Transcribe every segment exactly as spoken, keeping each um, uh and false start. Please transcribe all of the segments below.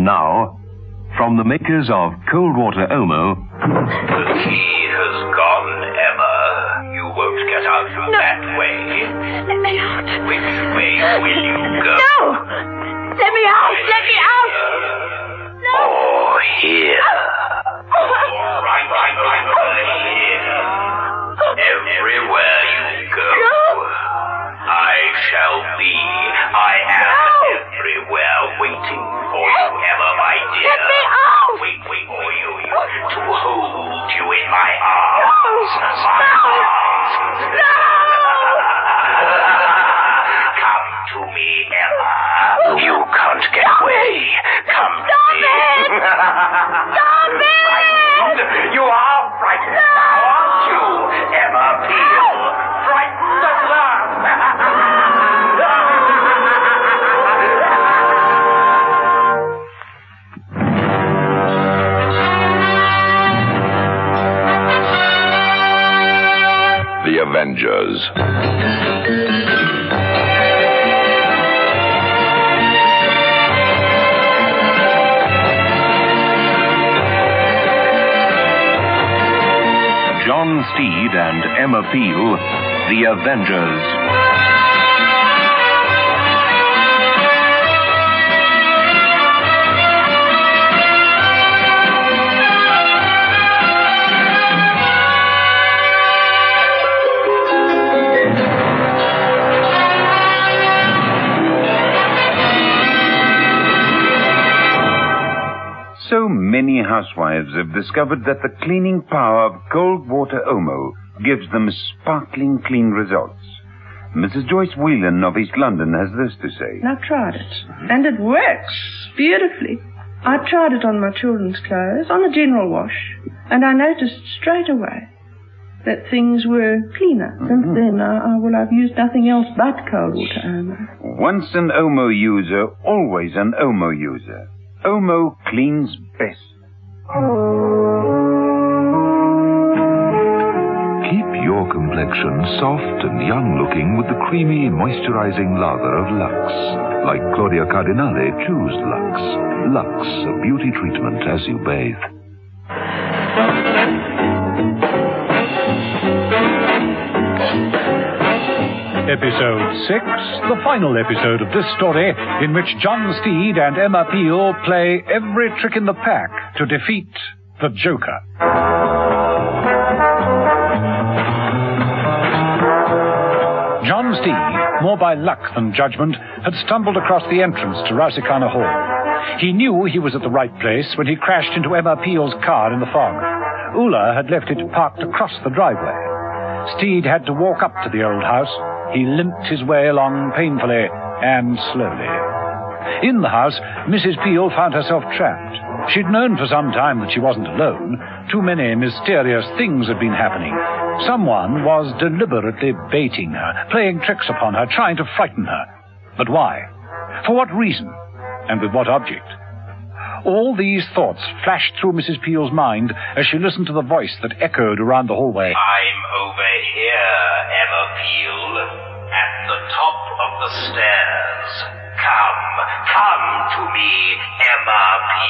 Now, from the makers of Cold Water Omo... The key has gone, Emma. You won't get out from no. that way. Let me out. Which way will you go? No! Let me out! Let me out! No! Oh, here. All right, right, right, right, here. Everywhere you go, no. I shall be. I am no. everywhere waiting for you, Emma, my dear. Let me out! Wait, wait for you to hold you in my arms. No. My no. arms. No. Come to me, Emma. You can't get away. Come to Stop me. it! Stop it! Frightened. You are frightened no. now, aren't you, Emma Peel? Frightened at last. The Avengers. John Steed and Emma Peel, The Avengers. So many housewives have discovered that the cleaning power of Cold Water Omo gives them sparkling clean results. Missus Joyce Whelan of East London has this to say. I've tried it, and it works beautifully. I tried it on my children's clothes, on a general wash, and I noticed straight away that things were cleaner. Mm-hmm. Since then, I, I, well, I've used nothing else but Cold Water Omo. Once an Omo user, always an Omo user. Omo cleans best. Keep your complexion soft and young-looking with the creamy, moisturizing lather of Lux. Like Claudia Cardinale, choose Lux. Lux, a beauty treatment as you bathe. Episode six, the final episode of this story, in which John Steed and Emma Peel play every trick in the pack to defeat the Joker. John Steed, more by luck than judgment, had stumbled across the entrance to Rausikana Hall. He knew he was at the right place when he crashed into Emma Peel's car in the fog. Ulla had left it parked across the driveway. Steed had to walk up to the old house. He limped his way along painfully and slowly. In the house, Missus Peel found herself trapped. She'd known for some time that she wasn't alone. Too many mysterious things had been happening. Someone was deliberately baiting her, playing tricks upon her, trying to frighten her. But why? For what reason? And with what object? All these thoughts flashed through Missus Peel's mind as she listened to the voice that echoed around the hallway. I'm over here, Emma Peel, at the top of the stairs. Come, come to me, Emma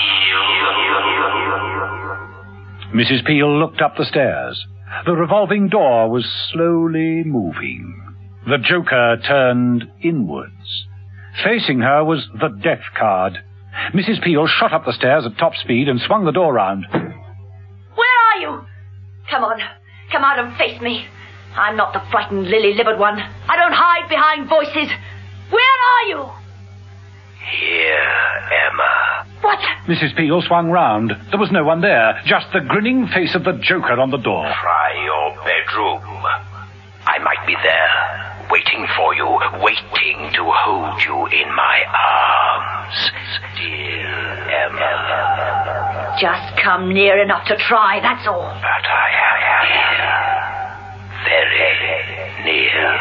Peel. Missus Peel looked up the stairs. The revolving door was slowly moving. The Joker turned inwards. Facing her was the death card. Missus Peel shot up the stairs at top speed and swung the door round. Where are you? Come on. Come out and face me. I'm not the frightened, lily-livered one. I don't hide behind voices. Where are you? Here, Emma. What? Missus Peel swung round. There was no one there, just the grinning face of the Joker on the door. Try your bedroom. I might be there, waiting for you, waiting to hold you in my arms. Dear Emma. Just come near enough to try, that's all. But I am here. Very near.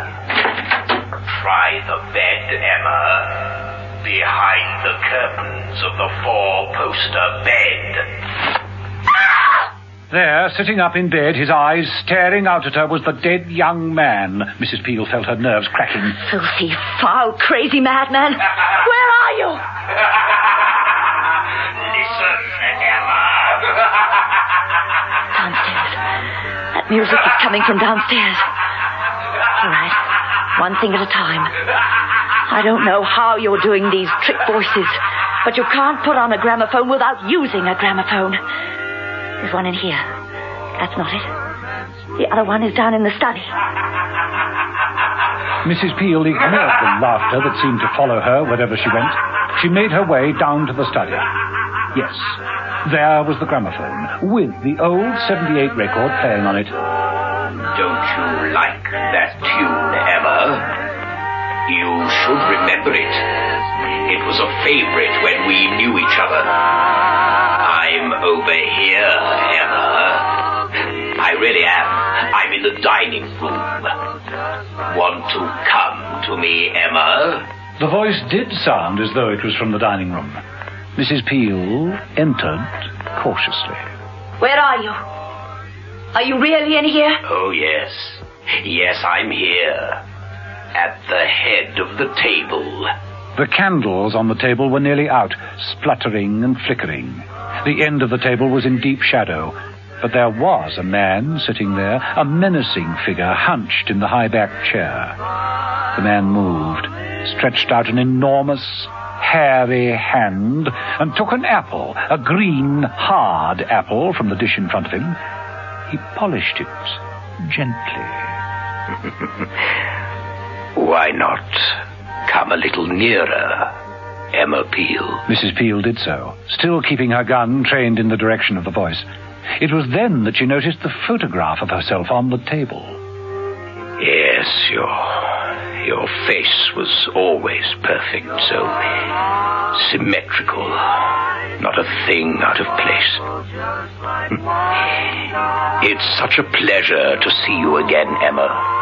Try the bed, Emma. Behind the curtains of the four-poster bed. There, sitting up in bed, his eyes staring out at her, was the dead young man. Missus Peel felt her nerves cracking. Filthy, foul, crazy madman. Where are you? Music is coming from downstairs. All right. One thing at a time. I don't know how you're doing these trick voices, but you can't put on a gramophone without using a gramophone. There's one in here. That's not it. The other one is down in the study. Missus Peel ignored the laughter that seemed to follow her wherever she went. She made her way down to the study. Yes, there was the gramophone, with the old seventy-eight record playing on it. Don't you like that tune, Emma? You should remember it. It was a favorite when we knew each other. I'm over here, Emma. I really am. I'm in the dining room. Want to come to me, Emma? The voice did sound as though it was from the dining room. Missus Peel entered cautiously. Where are you? Are you really in here? Oh, yes. Yes, I'm here. At the head of the table. The candles on the table were nearly out, spluttering and flickering. The end of the table was in deep shadow, but there was a man sitting there, a menacing figure hunched in the high-backed chair. The man moved, stretched out an enormous, hairy hand, and took an apple, a green, hard apple, from the dish in front of him. He polished it gently. Why not come a little nearer, Emma Peel? Missus Peel did so, still keeping her gun trained in the direction of the voice. It was then that she noticed the photograph of herself on the table. Yes, your, your face was always perfect, so symmetrical. Not a thing out of place. It's such a pleasure to see you again, Emma.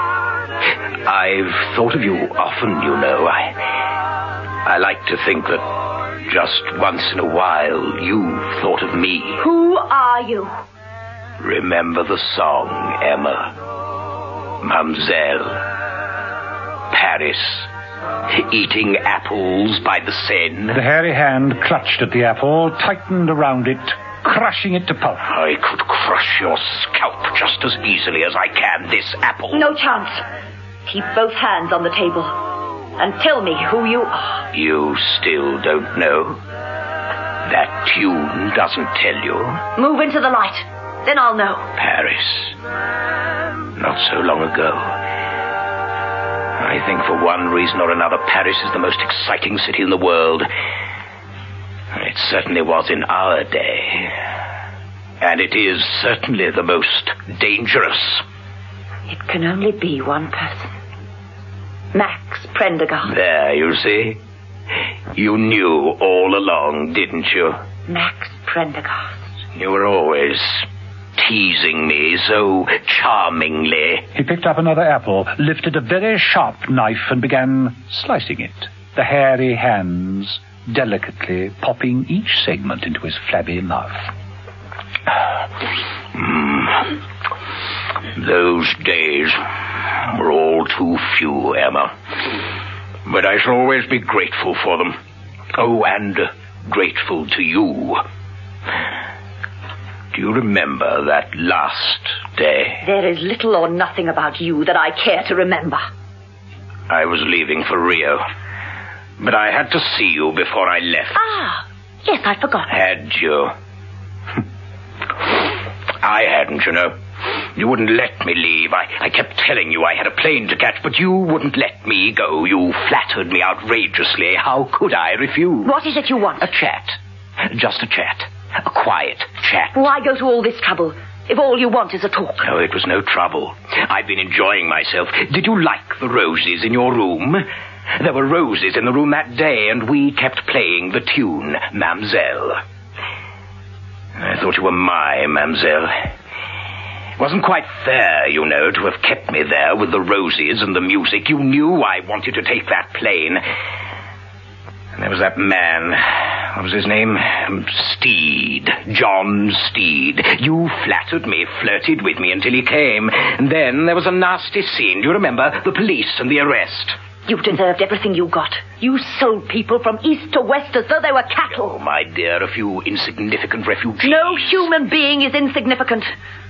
I've thought of you often, you know. I, I like to think that just once in a while you've thought of me. Who are you? Remember the song, Emma. Mademoiselle. Paris. Eating apples by the Seine. The hairy hand clutched at the apple, tightened around it, crushing it to pulp. I could crush your scalp just as easily as I can this apple. No chance. Keep both hands on the table. And tell me who you are. You still don't know? That tune doesn't tell you? Move into the light. Then I'll know. Paris. Not so long ago. I think for one reason or another, Paris is the most exciting city in the world. It certainly was in our day. And it is certainly the most dangerous. It can only be one person. Max Prendergast. There, you see. You knew all along, didn't you? Max Prendergast. You were always teasing me so charmingly. He picked up another apple, lifted a very sharp knife and began slicing it, the hairy hands delicately popping each segment into his flabby mouth. Mm. Those days were all too few, Emma. But I shall always be grateful for them. Oh, and uh, grateful to you. Do you remember that last day? There is little or nothing about you that I care to remember. I was leaving for Rio, but I had to see you before I left. Ah, yes, I forgot. Had you? I hadn't, you know. You wouldn't let me leave. I, I kept telling you I had a plane to catch, but you wouldn't let me go. You flattered me outrageously. How could I refuse? What is it you want? A chat. Just a chat. A quiet chat. Why go to all this trouble if all you want is a talk? No, it was no trouble. I've been enjoying myself. Did you like the roses in your room? There were roses in the room that day, and we kept playing the tune, Mademoiselle. I thought you were my Mademoiselle. It wasn't quite fair, you know, to have kept me there with the roses and the music. You knew I wanted to take that plane. And there was that man. What was his name? Steed. John Steed. You flattered me, flirted with me until he came. And then there was a nasty scene. Do you remember? The police and the arrest. You deserved everything you got. You sold people from east to west as though they were cattle. Oh, my dear, a few insignificant refugees. No human being is insignificant.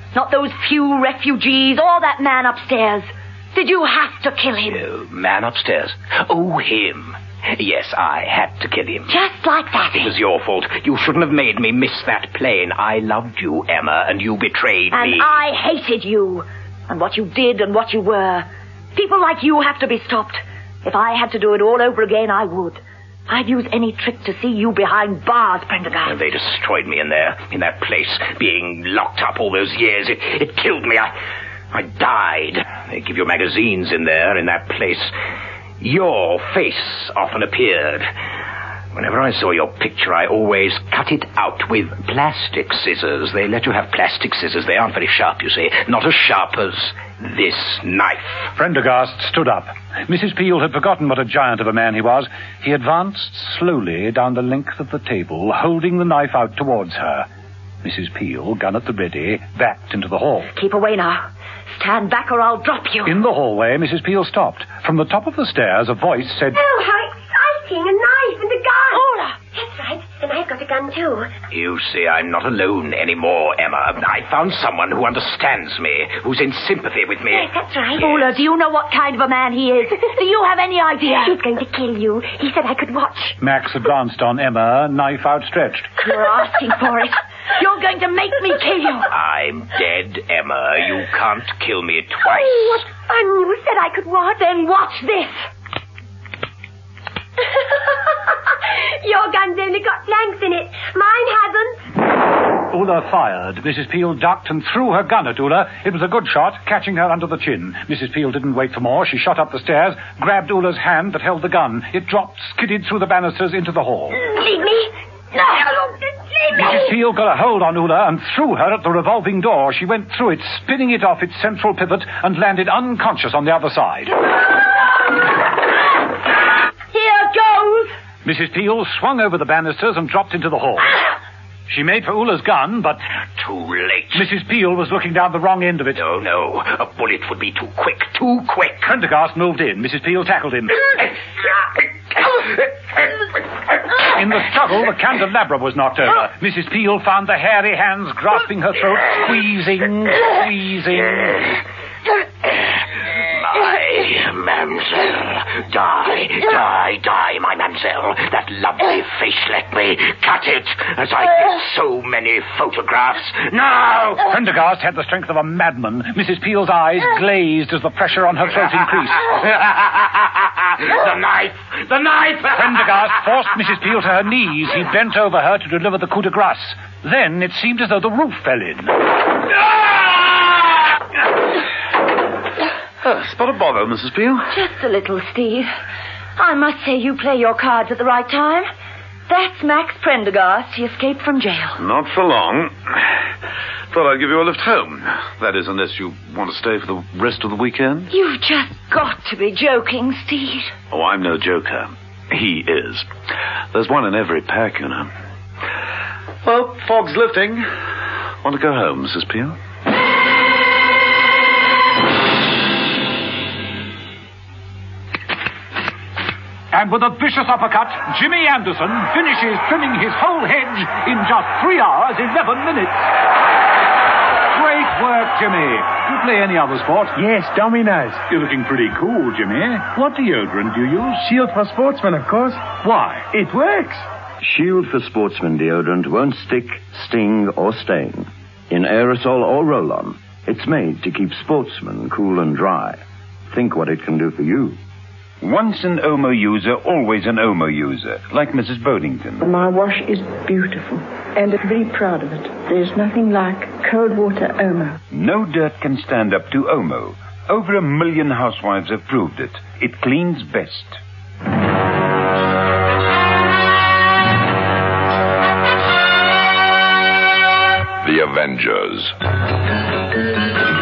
Not those few refugees or that man upstairs. Did you have to kill him? Oh, man upstairs. Oh, him. Yes, I had to kill him. Just like that. It was your fault. You shouldn't have made me miss that plane. I loved you, Emma, and you betrayed and me. And I hated you. And what you did and what you were. People like you have to be stopped. If I had to do it all over again, I would. I'd use any trick to see you behind bars, Prendergast. And they destroyed me in there, in that place, being locked up all those years. It, it killed me. I, I died. They give you magazines in there, in that place. Your face often appeared. Whenever I saw your picture, I always cut it out with plastic scissors. They let you have plastic scissors. They aren't very sharp, you see. Not as sharp as this knife. Prendergast stood up. Missus Peel had forgotten what a giant of a man he was. He advanced slowly down the length of the table, holding the knife out towards her. Missus Peel, gun at the ready, backed into the hall. Keep away now. Stand back or I'll drop you. In the hallway, Missus Peel stopped. From the top of the stairs, a voice said, "Oh, how exciting! A knife and a gun!" Ola! That's right, and I've got a gun too. You see, I'm not alone anymore, Emma. I found someone who understands me, who's in sympathy with me. Yes, that's right. Yes. Ola, do you know what kind of a man he is? Do you have any idea? He's going to kill you. He said I could watch. Max advanced on Emma, knife outstretched. You're asking for it. You're going to make me kill you. I'm dead, Emma. You can't kill me twice. Oh, what fun. You said I could watch. Then watch this. Your gun's only got blanks in it. Mine hasn't. Ula fired. Missus Peel ducked and threw her gun at Ula. It was a good shot, catching her under the chin. Missus Peel didn't wait for more. She shot up the stairs, grabbed Ula's hand that held the gun. It dropped, skidded through the banisters into the hall. Leave me. No, leave me. Missus Peel got a hold on Ula and threw her at the revolving door. She went through it, spinning it off its central pivot, and landed unconscious on the other side. Here goes. Missus Peel swung over the banisters and dropped into the hall. She made for Ula's gun, but... Too late. Missus Peel was looking down the wrong end of it. No, no. A bullet would be too quick. Too quick. Prendergast moved in. Missus Peel tackled him. In the struggle, the candelabra was knocked over. Missus Peel found the hairy hands grasping her throat, squeezing, squeezing... My mamselle. Die, die, die, my mamselle. That lovely face, let me cut it, as I get so many photographs. Now! Prendergast had the strength of a madman. Missus Peel's eyes glazed as the pressure on her throat increased. The knife! The knife! Prendergast forced Missus Peel to her knees. He bent over her to deliver the coup de grace. Then it seemed as though the roof fell in. Uh, spot a bother, Missus Peel? Just a little, Steve. I must say you play your cards at the right time. That's Max Prendergast. He escaped from jail. Not for long. Thought I'd give you a lift home. That is, unless you want to stay for the rest of the weekend. You've just got to be joking, Steve. Oh, I'm no joker. He is. There's one in every pack, you know. Well, fog's lifting. Want to go home, Missus Peel? And with a vicious uppercut, Jimmy Anderson finishes trimming his whole hedge in just three hours, eleven minutes. Great work, Jimmy. Do you play any other sport? Yes, dominoes. You're looking pretty cool, Jimmy. What deodorant do you use? Shield for Sportsmen, of course. Why? It works. Shield for Sportsmen deodorant won't stick, sting, or stain. In aerosol or roll-on, it's made to keep sportsmen cool and dry. Think what it can do for you. Once an Omo user, always an Omo user, like Missus Bodington. My wash is beautiful, and I'm very proud of it. There's nothing like cold water Omo. No dirt can stand up to Omo. Over a million housewives have proved it. It cleans best. The Avengers.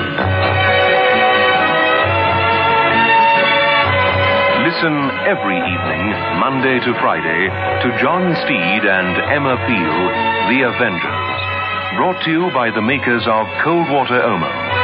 Listen every evening, Monday to Friday, to John Steed and Emma Peel, The Avengers. Brought to you by the makers of Cold Water Omo.